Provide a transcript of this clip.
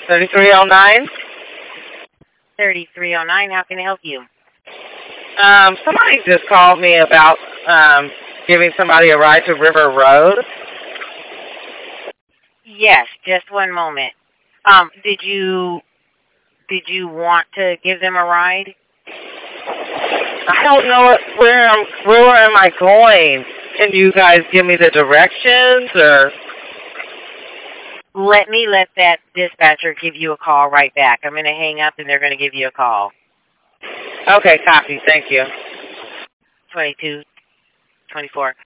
3309? 3309, how can I help you? Somebody just called me about giving somebody a ride to River Road. Yes, just one moment. Did you want to give them a ride? I don't know where am I going? Can you guys give me the directions or? Let me let that dispatcher give you a call right back. I'm going to hang up and they're going to give you a call. Okay, copy. Thank you. 22, 24.